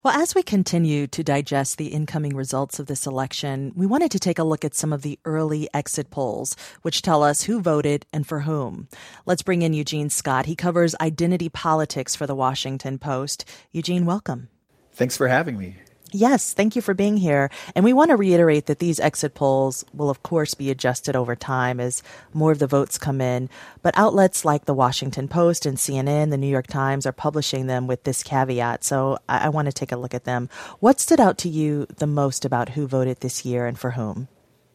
Well, as we continue to digest the incoming results of this election, we wanted to take a look at some of the early exit polls, which tell us who voted and for whom. Let's bring in Eugene Scott. He covers identity politics for The Washington Post. Eugene, welcome. Thanks for having me. Yes, thank you for being here. And we want to reiterate that these exit polls will, of course, be adjusted over time as more of the votes come in. But outlets like The Washington Post and CNN, The New York Times are publishing them with this caveat. So I want to take a look at them. What stood out to you the most about who voted this year and for whom?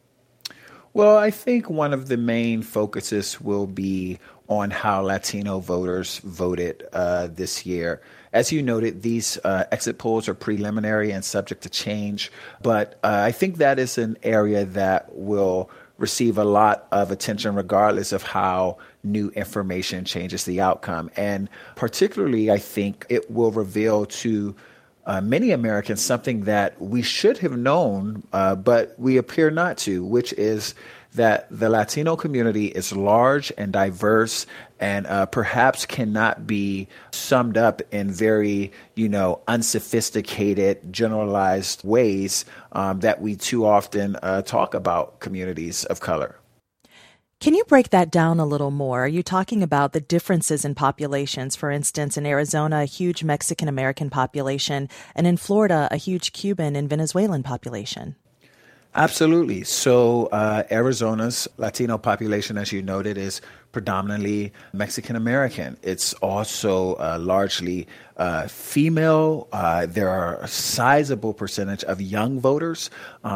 Well, I think one of the main focuses will be on how Latino voters voted this year. As you noted, these exit polls are preliminary and subject to change, but I think that is an area that will receive a lot of attention regardless of how new information changes the outcome. And particularly, I think it will reveal to many Americans something that we should have known, but we appear not to, which is that the Latino community is large and diverse and perhaps cannot be summed up in very, unsophisticated, generalized ways that we too often talk about communities of color. Can you break that down a little more? Are you talking about the differences in populations? For instance, in Arizona, a huge Mexican-American population, and in Florida, a huge Cuban and Venezuelan population. Absolutely. So Arizona's Latino population, as you noted, is predominantly Mexican-American. It's also largely female. There are a sizable percentage of young voters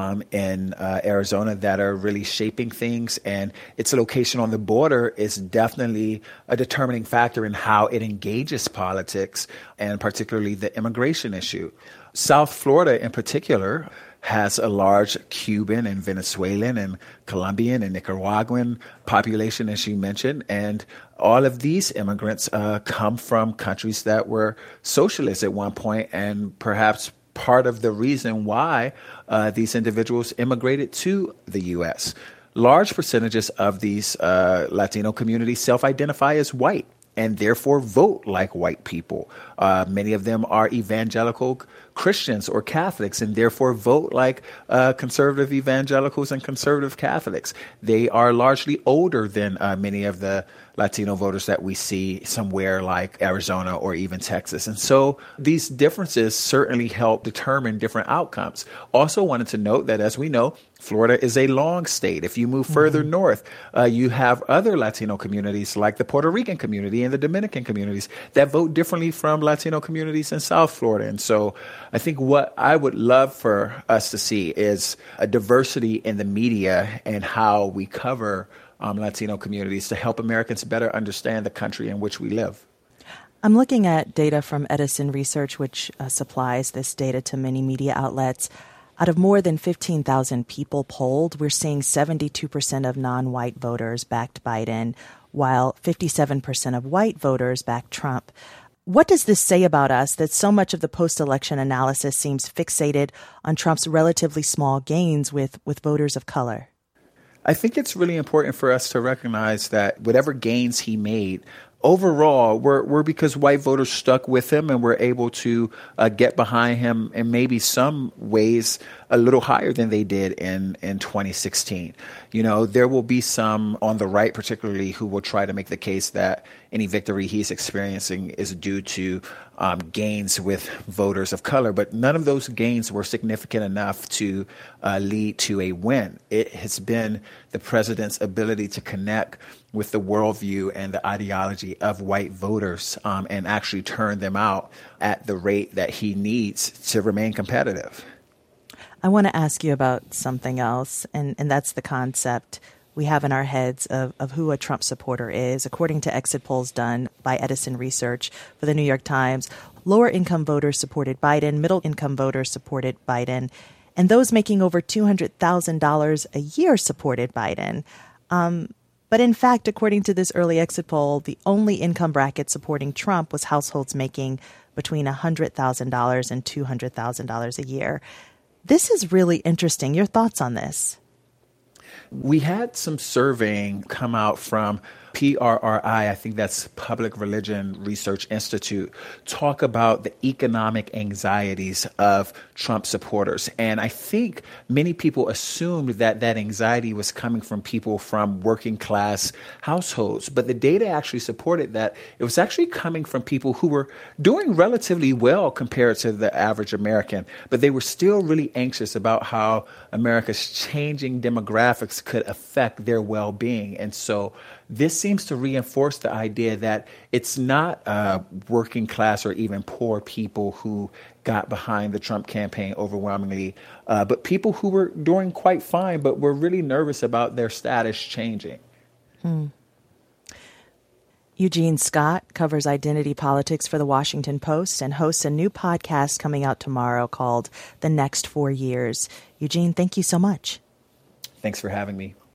in Arizona that are really shaping things, and its location on the border is definitely a determining factor in how it engages politics, and particularly the immigration issue. South Florida in particular has a large Cuban and Venezuelan and Colombian and Nicaraguan population, as you mentioned. And all of these immigrants come from countries that were socialist at one point, and perhaps part of the reason why these individuals immigrated to the U.S. Large percentages of these Latino communities self-identify as white and therefore vote like white people. Many of them are evangelical Christians or Catholics and therefore vote like conservative evangelicals and conservative Catholics. They are largely older than many of the Latino voters that we see somewhere like Arizona or even Texas. And so these differences certainly help determine different outcomes. Also wanted to note that, as we know, Florida is a long state. If you move further north, you have other Latino communities like the Puerto Rican community and the Dominican communities that vote differently from Latino communities in South Florida. And so I think what I would love for us to see is a diversity in the media and how we cover Latino communities to help Americans better understand the country in which we live. I'm looking at data from Edison Research, which supplies this data to many media outlets. Out of more than 15,000 people polled, we're seeing 72% of non-white voters backed Biden, while 57% of white voters backed Trump. What does this say about us that so much of the post-election analysis seems fixated on Trump's relatively small gains with voters of color? I think it's really important for us to recognize that whatever gains he made, overall, were because white voters stuck with him and were able to get behind him in maybe some ways a little higher than they did in 2016. There will be some on the right, particularly, who will try to make the case that any victory he's experiencing is due to gains with voters of color. But none of those gains were significant enough to lead to a win. It has been the president's ability to connect with the worldview and the ideology of white voters and actually turn them out at the rate that he needs to remain competitive. I want to ask you about something else, and that's the concept we have in our heads of who a Trump supporter is. According to exit polls done by Edison Research for the New York Times, lower-income voters supported Biden, middle-income voters supported Biden, and those making over $200,000 a year supported Biden. But in fact, according to this early exit poll, the only income bracket supporting Trump was households making between $100,000 and $200,000 a year. This is really interesting. Your thoughts on this? We had some surveying come out from PRRI, I think that's Public Religion Research Institute, talk about the economic anxieties of Trump supporters. And I think many people assumed that that anxiety was coming from people from working class households. But the data actually supported that it was actually coming from people who were doing relatively well compared to the average American, but they were still really anxious about how America's changing demographics could affect their well-being. And so this seems to reinforce the idea that it's not working class or even poor people who got behind the Trump campaign overwhelmingly, but people who were doing quite fine, but were really nervous about their status changing. Eugene Scott covers identity politics for The Washington Post and hosts a new podcast coming out tomorrow called The Next 4 Years. Eugene, thank you so much. Thanks for having me.